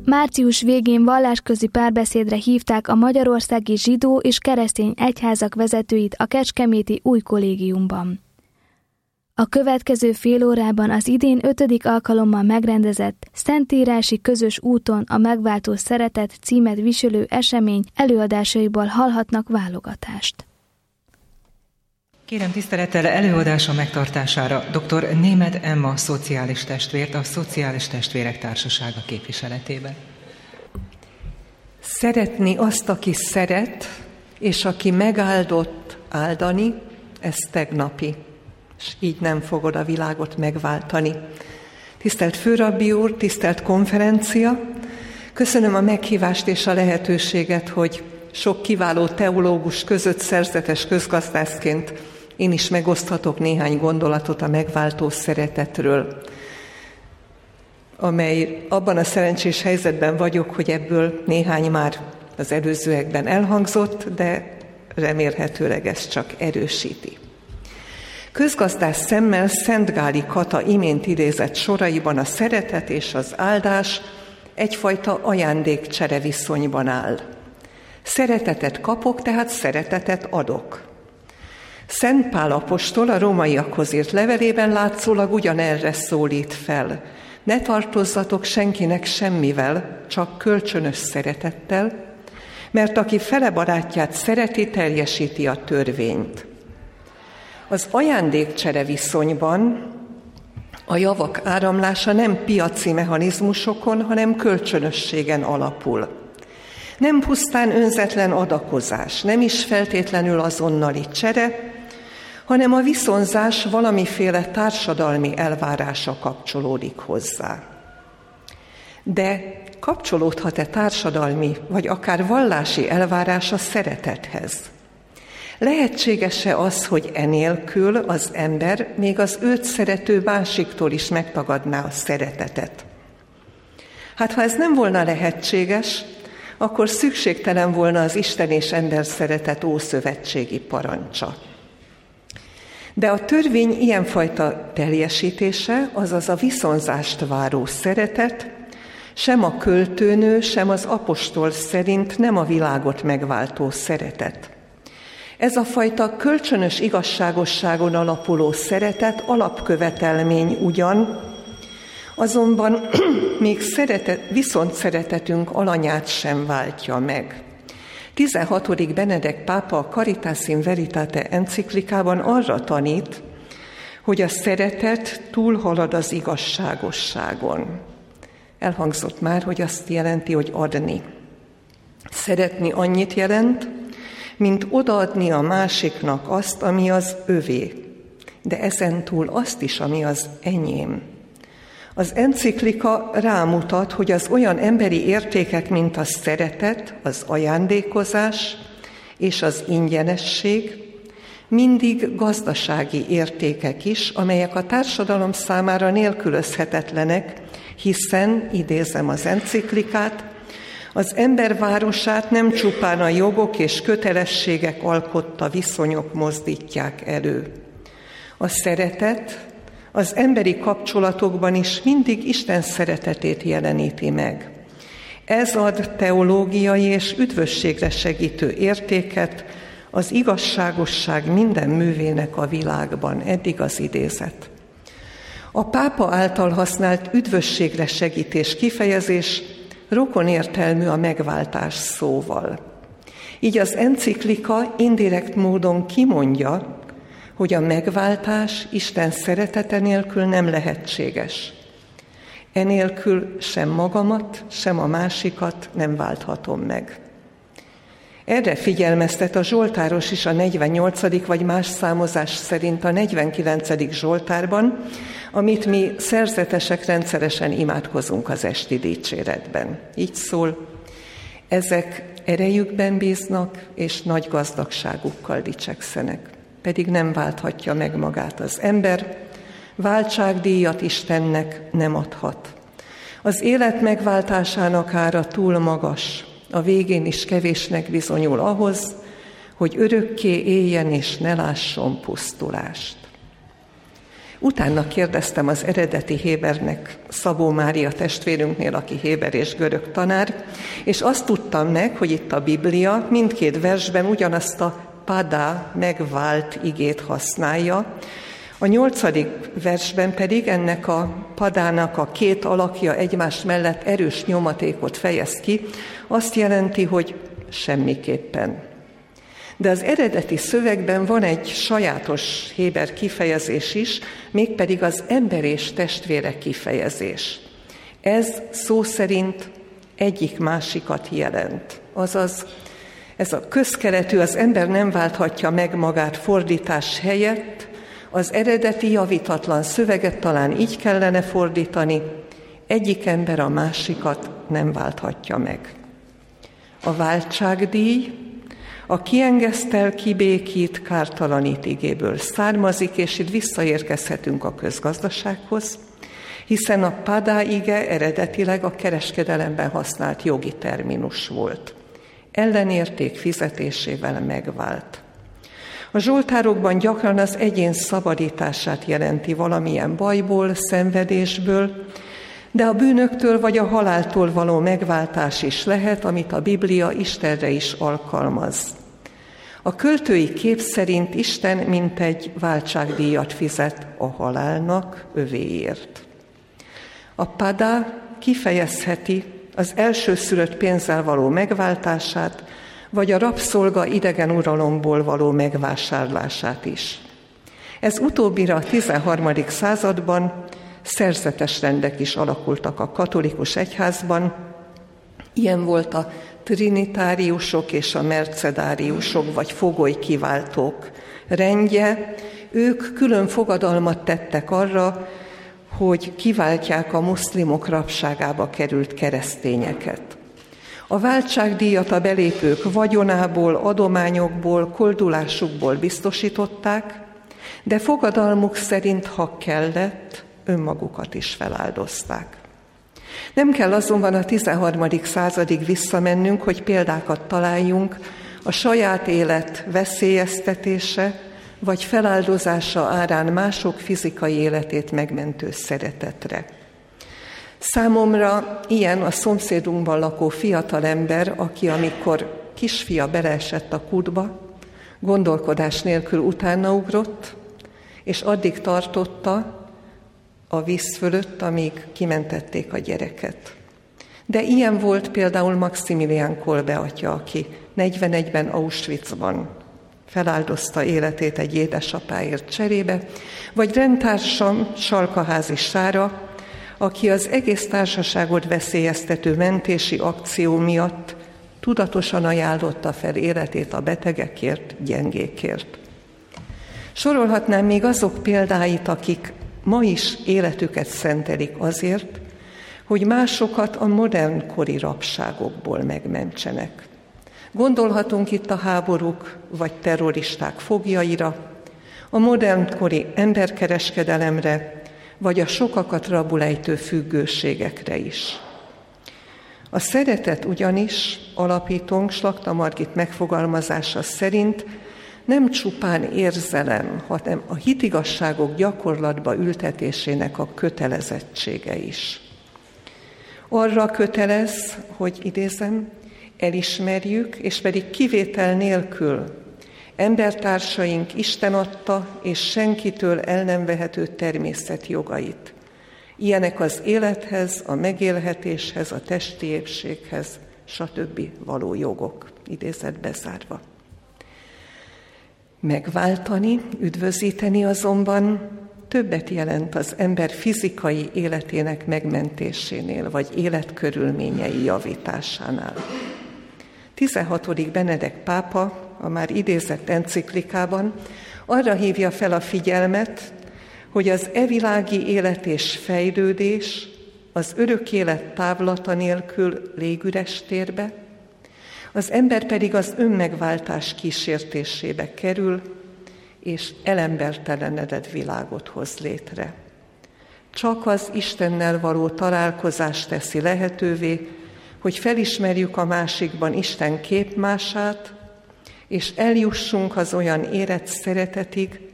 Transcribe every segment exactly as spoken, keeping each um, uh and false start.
Március végén vallásközi párbeszédre hívták a magyarországi zsidó és keresztény egyházak vezetőit a kecskeméti új kollégiumban. A következő fél órában az idén ötödik alkalommal megrendezett Szentírási Közös úton a Megváltó Szeretet címet viselő esemény előadásaiból hallhatnak válogatást. Kérem tisztelettel előadása megtartására dr. Németh Emma szociális testvért, a Szociális Testvérek Társasága képviseletében. Szeretni azt, aki szeret, és aki megáldott áldani, ez tegnapi, és így nem fogod a világot megváltani. Tisztelt Főrabbi úr, tisztelt konferencia, köszönöm a meghívást és a lehetőséget, hogy sok kiváló teológus között szerzetes közgazdászként én is megoszthatok néhány gondolatot a megváltó szeretetről, amely abban a szerencsés helyzetben vagyok, hogy ebből néhány már az előzőekben elhangzott, de remélhetőleg ez csak erősíti. Közgazdász szemmel Szent Gáli Kata imént idézett soraiban a szeretet és az áldás egyfajta ajándékcsere viszonyban áll. Szeretetet kapok, tehát szeretetet adok. Szent Pál apostol a rómaiakhoz írt levelében látszólag ugyanerre szólít fel. Ne tartozzatok senkinek semmivel, csak kölcsönös szeretettel, mert aki fele barátját szereti, teljesíti a törvényt. Az ajándékcsere viszonyban a javak áramlása nem piaci mechanizmusokon, hanem kölcsönösségen alapul. Nem pusztán önzetlen adakozás, nem is feltétlenül azonnali csere, hanem a viszonzás valamiféle társadalmi elvárása kapcsolódik hozzá. De kapcsolódhat-e társadalmi, vagy akár vallási elvárás a szeretethez? Lehetséges-e az, hogy enélkül az ember még az őt szerető másiktól is megtagadná a szeretetet? Hát ha ez nem volna lehetséges, akkor szükségtelen volna az Isten és ember szeretet ószövetségi parancsa. De a törvény ilyenfajta teljesítése, azaz a viszonzást váró szeretet, sem a költőnő, sem az apostol szerint nem a világot megváltó szeretet. Ez a fajta kölcsönös igazságosságon alapuló szeretet alapkövetelmény ugyan, azonban még szeretet, viszont szeretetünk alanyát sem váltja meg. tizenhatodik Benedek pápa a Caritas in Veritate enciklikában arra tanít, hogy a szeretet túlhalad az igazságosságon. Elhangzott már, hogy azt jelenti, hogy adni. Szeretni annyit jelent, mint odaadni a másiknak azt, ami az övé, de ezentúl azt is, ami az enyém. Az enciklika rámutat, hogy az olyan emberi értékek, mint a szeretet, az ajándékozás és az ingyenesség mindig gazdasági értékek is, amelyek a társadalom számára nélkülözhetetlenek, hiszen, idézem az enciklikát, az ember városát nem csupán a jogok és kötelességek alkotta viszonyok mozdítják elő. A szeretet az emberi kapcsolatokban is mindig Isten szeretetét jeleníti meg. Ez ad teológiai és üdvösségre segítő értéket az igazságosság minden művének a világban. Eddig az idézet. A pápa által használt üdvösségre segítés kifejezés rokonértelmű a megváltás szóval. Így az enciklika indirekt módon kimondja, hogy a megváltás Isten szeretete nélkül nem lehetséges. Enélkül sem magamat, sem a másikat nem válthatom meg. Erre figyelmeztet a zsoltáros is a negyvennyolcadik vagy más számozás szerint a negyvenkilencedik zsoltárban, amit mi szerzetesek rendszeresen imádkozunk az esti dicséretben. Így szól: ezek erejükben bíznak, és nagy gazdagságukkal dicsekszenek. Pedig nem válthatja meg magát az ember, váltságdíjat Istennek nem adhat. Az élet megváltásának ára túl magas, a végén is kevésnek bizonyul ahhoz, hogy örökké éljen és ne lásson pusztulást. Utána kérdeztem az eredeti Hébernek, Szabó Mária testvérünknél, aki héber és görög tanár, és azt tudtam meg, hogy itt a Biblia mindkét versben ugyanazt a padá, megvált igét használja. A nyolcadik versben pedig ennek a padának a két alakja egymás mellett erős nyomatékot fejez ki, azt jelenti, hogy semmiképpen. De az eredeti szövegben van egy sajátos héber kifejezés is, mégpedig az ember és testvére kifejezés. Ez szó szerint egyik másikat jelent. Azaz, ez a közkeletű, az ember nem válthatja meg magát fordítás helyett, az eredeti javítatlan szöveget talán így kellene fordítani, egyik ember a másikat nem válthatja meg. A váltságdíj a kiengesztel, kibékít, kártalanít igéből származik, és itt visszaérkezhetünk a közgazdasághoz, hiszen a padá ige eredetileg a kereskedelemben használt jogi terminus volt. Ellenérték fizetésével megvált. A zsoltárokban gyakran az egyén szabadítását jelenti valamilyen bajból, szenvedésből, de a bűnöktől vagy a haláltól való megváltás is lehet, amit a Biblia Istenre is alkalmaz. A költői kép szerint Isten mintegy váltságdíjat fizet a halálnak övéért. A padá kifejezheti az elsőszülött pénzzel való megváltását, vagy a rabszolga idegen uralomból való megvásárlását is. Ez utóbbira a tizenharmadik században szerzetes rendek is alakultak a katolikus egyházban. Ilyen volt a trinitáriusok és a mercedáriusok, vagy fogoly kiváltók rendje. Ők külön fogadalmat tettek arra, hogy kiváltják a muszlimok rabságába került keresztényeket. A váltságdíjat a belépők vagyonából, adományokból, koldulásukból biztosították, de fogadalmuk szerint, ha kellett, önmagukat is feláldozták. Nem kell azonban a tizenharmadik századig visszamennünk, hogy példákat találjunk a saját élet veszélyeztetése vagy feláldozása árán mások fizikai életét megmentő szeretetre. Számomra ilyen a szomszédunkban lakó fiatalember, aki amikor kisfia beleesett a kútba, gondolkodás nélkül utána-ugrott, és addig tartotta a víz fölött, amíg kimentették a gyereket. De ilyen volt például Maximilián Kolbe atya, aki negyvenegyben Auschwitzban feláldozta életét egy édesapáért cserébe, vagy rendtársam Salkaházi Sára, aki az egész társaságot veszélyeztető mentési akció miatt tudatosan ajánlotta fel életét a betegekért, gyengékért. Sorolhatnám még azok példáit, akik ma is életüket szentelik azért, hogy másokat a modern kori rabságokból megmentsenek. Gondolhatunk itt a háborúk vagy terroristák foglyaira, a modern kori emberkereskedelemre, vagy a sokakat rabul ejtő függőségekre is. A szeretet ugyanis, alapítónk Slakta Margit megfogalmazása szerint nem csupán érzelem, hanem a hitigazságok gyakorlatba ültetésének a kötelezettsége is. Arra kötelez, hogy idézem, elismerjük, és pedig kivétel nélkül embertársaink Isten adta és senkitől el nem vehető természetjogait. Ilyenek az élethez, a megélhetéshez, a testi épséghez, stb. Való jogok, idézet bezárva. Megváltani, üdvözíteni azonban többet jelent az ember fizikai életének megmentésénél, vagy életkörülményei javításánál. tizenhatodik Benedek pápa a már idézett enciklikában arra hívja fel a figyelmet, hogy az evilági élet és fejlődés az örök élet távlata nélkül légüres térbe, az ember pedig az önmegváltás kísértésébe kerül, és elembertelenedett világot hoz létre. Csak az Istennel való találkozás teszi lehetővé, hogy felismerjük a másikban Isten képmását, és eljussunk az olyan érett szeretetig,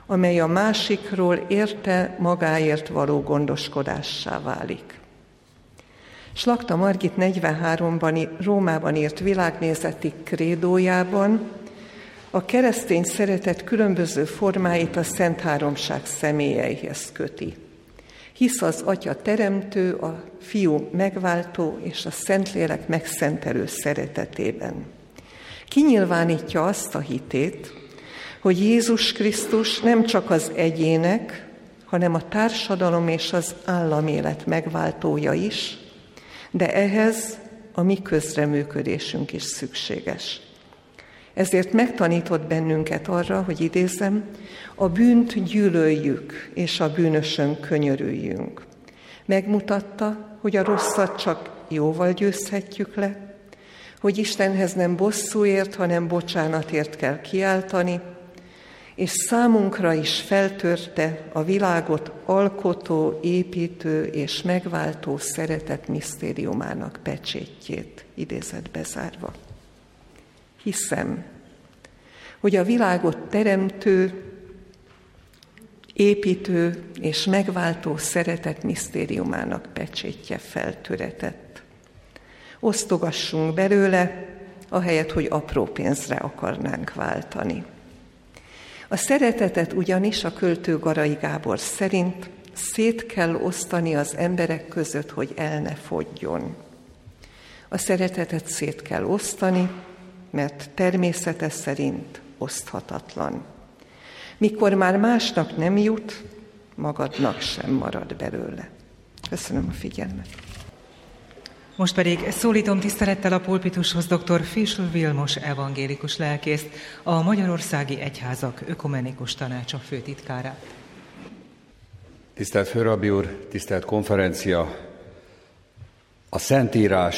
amely a másikról érte magáért való gondoskodássá válik. Slakta Margit negyvenháromban Rómában írt világnézeti krédójában a keresztény szeretet különböző formáit a Szent Háromság személyeihez köti. Hisz az Atya teremtő, a Fiú megváltó és a Szentlélek megszentelő szeretetében. Kinyilvánítja azt a hitét, hogy Jézus Krisztus nem csak az egyének, hanem a társadalom és az államélet megváltója is, de ehhez a mi közreműködésünk is szükséges. Ezért megtanított bennünket arra, hogy idézem, a bűnt gyűlöljük, és a bűnösön könyörüljünk. Megmutatta, hogy a rosszat csak jóval győzhetjük le, hogy Istenhez nem bosszúért, hanem bocsánatért kell kiáltani, és számunkra is feltörte a világot alkotó, építő és megváltó szeretet misztériumának pecsétjét, idézetbe zárva. Hiszem, hogy a világot teremtő, építő és megváltó szeretet misztériumának pecsétje feltöretett. Osztogassunk belőle, ahelyett, hogy apró pénzre akarnánk váltani. A szeretetet ugyanis a költő Garai Gábor szerint szét kell osztani az emberek között, hogy el ne fogyjon. A szeretetet szét kell osztani, mert természete szerint oszthatatlan. Mikor már másnak nem jut, magadnak sem marad belőle. Köszönöm a figyelmet. Most pedig szólítom tisztelettel a pulpitushoz dr. Fisl Vilmos evangélikus lelkészt, a Magyarországi Egyházak Ökumenikus Tanácsa főtitkárát. Tisztelt Főrabbi úr, tisztelt konferencia! A Szentírás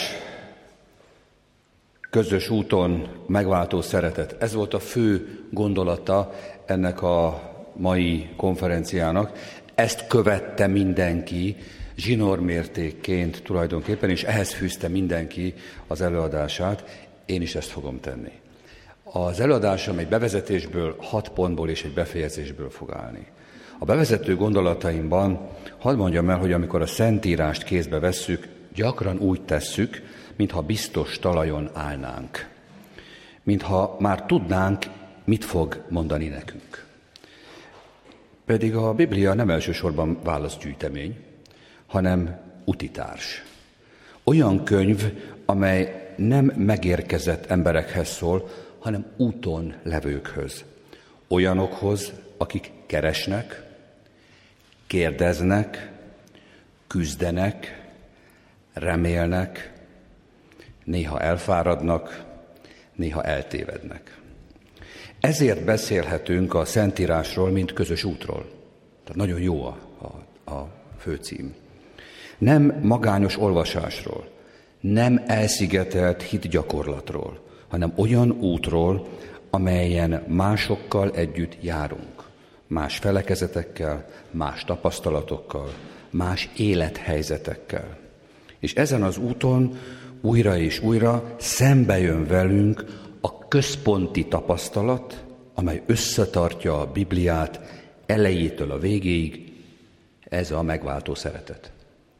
közös úton megváltó szeretet. Ez volt a fő gondolata ennek a mai konferenciának. Ezt követte mindenki, zsinórmértékként tulajdonképpen, és ehhez fűzte mindenki az előadását. Én is ezt fogom tenni. Az előadásom egy bevezetésből, hat pontból és egy befejezésből fog állni. A bevezető gondolataimban hadd mondjam el, hogy amikor a Szentírást kézbe vesszük, gyakran úgy tesszük, mintha biztos talajon állnánk. Mintha már tudnánk, mit fog mondani nekünk. Pedig a Biblia nem elsősorban válaszgyűjtemény, hanem utitárs. Olyan könyv, amely nem megérkezett emberekhez szól, hanem úton levőkhöz. Olyanokhoz, akik keresnek, kérdeznek, küzdenek, remélnek, néha elfáradnak, néha eltévednek. Ezért beszélhetünk a Szentírásról, mint közös útról. Tehát nagyon jó a, a, a főcím. Nem magányos olvasásról, nem elszigetelt hitgyakorlatról, hanem olyan útról, amelyen másokkal együtt járunk. Más felekezetekkel, más tapasztalatokkal, más élethelyzetekkel. És ezen az úton újra és újra szembe jön velünk a központi tapasztalat, amely összetartja a Bibliát elejétől a végéig, ez a megváltó szeretet.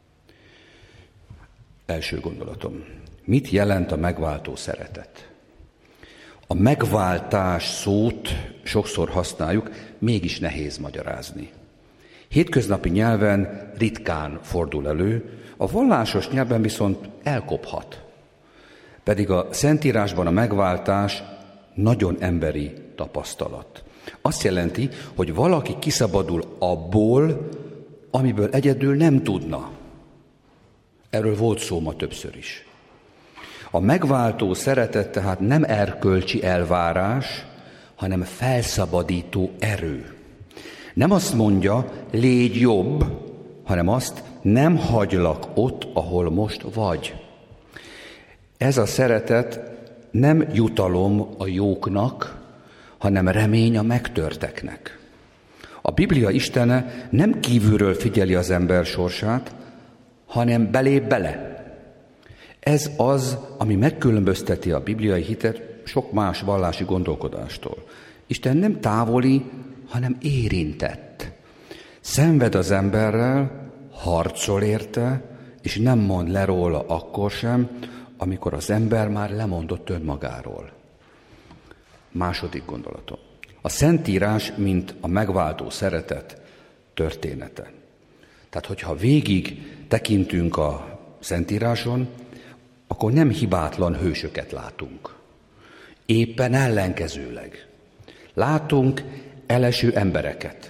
Első gondolatom. Mit jelent a megváltó szeretet? A megváltás szót sokszor használjuk, mégis nehéz magyarázni. Hétköznapi nyelven ritkán fordul elő, a vallásos nyelven viszont elkophat. Pedig a Szentírásban a megváltás nagyon emberi tapasztalat. Azt jelenti, hogy valaki kiszabadul abból, amiből egyedül nem tudna. Erről volt szó ma többször is. A megváltó szeretet tehát nem erkölcsi elvárás, hanem felszabadító erő. Nem azt mondja, légy jobb, hanem azt, nem hagylak ott, ahol most vagy. Ez a szeretet nem jutalom a jóknak, hanem remény a megtörteknek. A Biblia Istene nem kívülről figyeli az ember sorsát, hanem belép bele. Ez az, ami megkülönbözteti a bibliai hitet sok más vallási gondolkodástól. Isten nem távoli, hanem érintett. Szenved az emberrel, harcol érte, és nem mond le róla akkor sem, amikor az ember már lemondott önmagáról. Második gondolatom. A Szentírás, mint a megváltó szeretet története. Tehát, hogyha végig tekintünk a Szentíráson, akkor nem hibátlan hősöket látunk. Éppen ellenkezőleg. Látunk eleső embereket,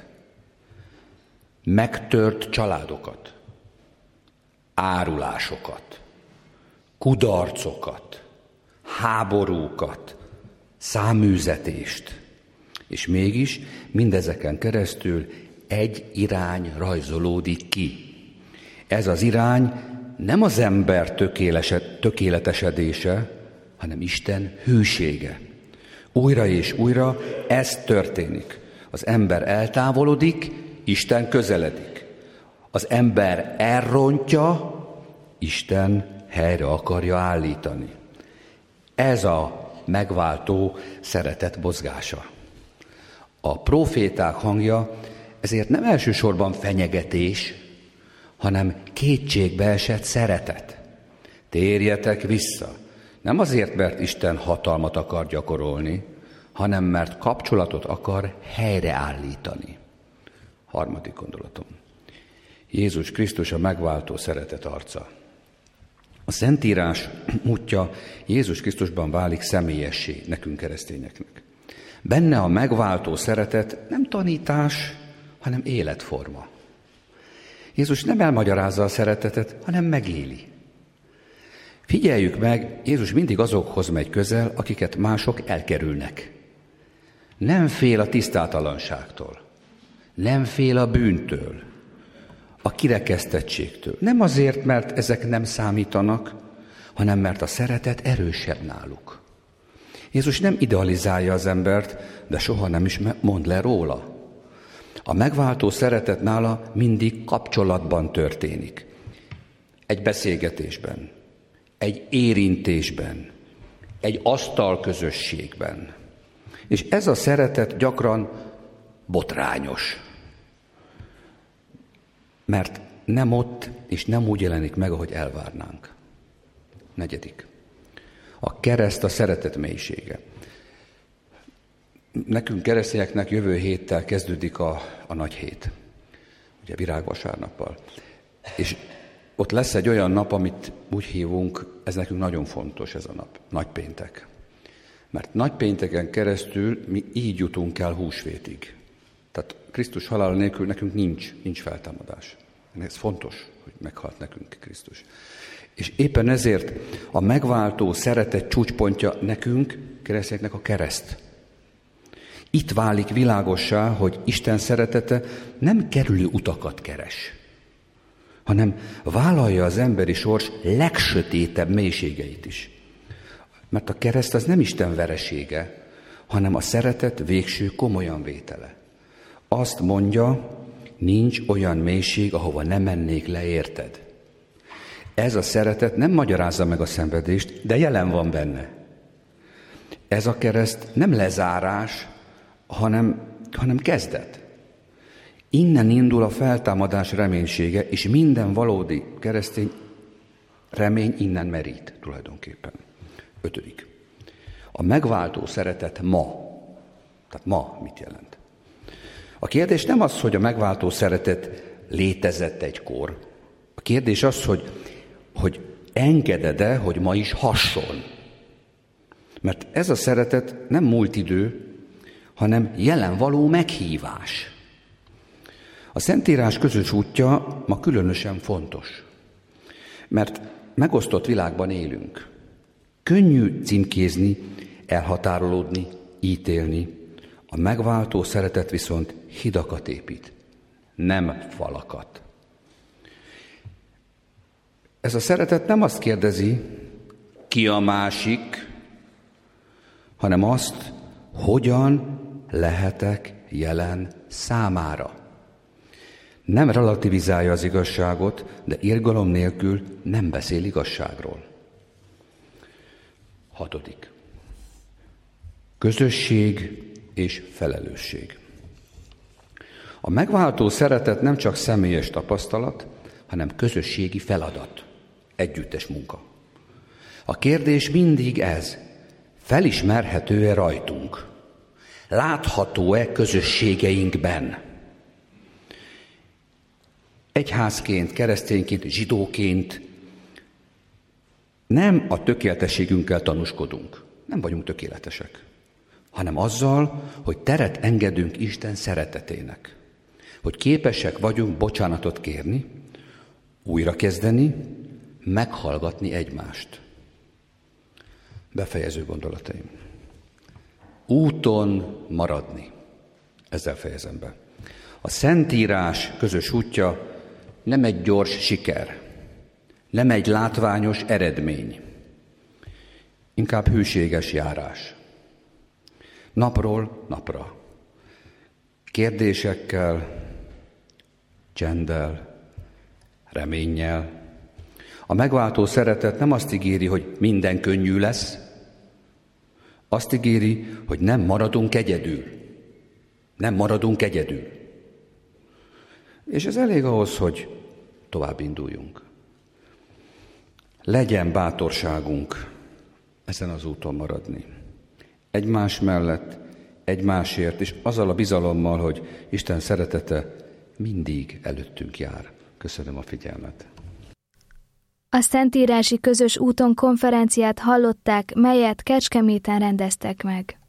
megtört családokat, árulásokat, kudarcokat, háborúkat, száműzetést. És mégis mindezeken keresztül egy irány rajzolódik ki. Ez az irány nem az ember tökéletesedése, hanem Isten hűsége. Újra és újra ez történik. Az ember eltávolodik, Isten közeledik. Az ember elrontja, Isten helyre akarja állítani. Ez a megváltó szeretet mozgása. A próféták hangja ezért nem elsősorban fenyegetés, hanem kétségbeesett szeretet. Térjetek vissza. Nem azért, mert Isten hatalmat akar gyakorolni, hanem mert kapcsolatot akar helyreállítani. Harmadik gondolatom. Jézus Krisztus a megváltó szeretet arca. A Szentírás útja Jézus Krisztusban válik személyessé nekünk keresztényeknek. Benne a megváltó szeretet nem tanítás, hanem életforma. Jézus nem elmagyarázza a szeretetet, hanem megéli. Figyeljük meg, Jézus mindig azokhoz megy közel, akiket mások elkerülnek. Nem fél a tisztátalanságtól, nem fél a bűntől, a kirekesztettségtől. Nem azért, mert ezek nem számítanak, hanem mert a szeretet erősebb náluk. Jézus nem idealizálja az embert, de soha nem is mond le róla. A megváltó szeretet nála mindig kapcsolatban történik. Egy beszélgetésben, egy érintésben, egy asztalközösségben. És ez a szeretet gyakran botrányos. Mert nem ott, és nem úgy jelenik meg, ahogy elvárnánk. Negyedik. A kereszt a szeretet mélysége. Nekünk keresztényeknek jövő héttel kezdődik a, a nagy hét. Ugye virágvasárnappal. És ott lesz egy olyan nap, amit úgy hívunk, ez nekünk nagyon fontos ez a nap, nagypéntek. Mert nagypénteken keresztül mi így jutunk el húsvétig. Tehát Krisztus halála nélkül nekünk nincs, nincs feltámadás. Ez fontos, hogy meghalt nekünk Krisztus. És éppen ezért a megváltó szeretet csúcspontja nekünk, keresztényeknek a kereszt. Itt válik világossá, hogy Isten szeretete nem kerülő utakat keres, hanem vállalja az emberi sors legsötétebb mélységeit is. Mert a kereszt az nem Isten veresége, hanem a szeretet végső komolyan vétele. Azt mondja, nincs olyan mélység, ahova nem mennék le, érted? Ez a szeretet nem magyarázza meg a szenvedést, de jelen van benne. Ez a kereszt nem lezárás, hanem, hanem kezdet. Innen indul a feltámadás reménysége, és minden valódi keresztény remény innen merít tulajdonképpen. Ötödik. A megváltó szeretet ma. Tehát ma mit jelent? A kérdés nem az, hogy a megváltó szeretet létezett egykor. A kérdés az, hogy, hogy engeded-e, hogy ma is hasson. Mert ez a szeretet nem múlt idő, hanem jelen való meghívás. A Szentírás közös útja ma különösen fontos, mert megosztott világban élünk. Könnyű címkézni, elhatárolódni, ítélni. A megváltó szeretet viszont hidakat épít, nem falakat. Ez a szeretet nem azt kérdezi, ki a másik, hanem azt, hogyan lehetek jelen számára. Nem relativizálja az igazságot, de irgalom nélkül nem beszél igazságról. Hatodik. Közösség és felelősség. A megváltó szeretet nem csak személyes tapasztalat, hanem közösségi feladat, együttes munka. A kérdés mindig ez, felismerhető-e rajtunk? Látható-e közösségeinkben? Egyházként, keresztényként, zsidóként nem a tökéletességünkkel tanúskodunk, nem vagyunk tökéletesek, hanem azzal, hogy teret engedünk Isten szeretetének, hogy képesek vagyunk bocsánatot kérni, újrakezdeni, meghallgatni egymást. Befejező gondolataim. Úton maradni. Ezzel fejezem be. A Szentírás közös útja nem egy gyors siker, nem egy látványos eredmény, inkább hűséges járás. Napról napra. Kérdésekkel, csenddel, reménnyel. A megváltó szeretet nem azt ígéri, hogy minden könnyű lesz, azt ígéri, hogy nem maradunk egyedül. Nem maradunk egyedül. És ez elég ahhoz, hogy tovább induljunk. Legyen bátorságunk ezen az úton maradni. Egymás mellett, egymásért, és azzal a bizalommal, hogy Isten szeretete mindig előttünk jár. Köszönöm a figyelmet. A Szentírási Közös Úton konferenciát hallották, melyet Kecskeméten rendeztek meg.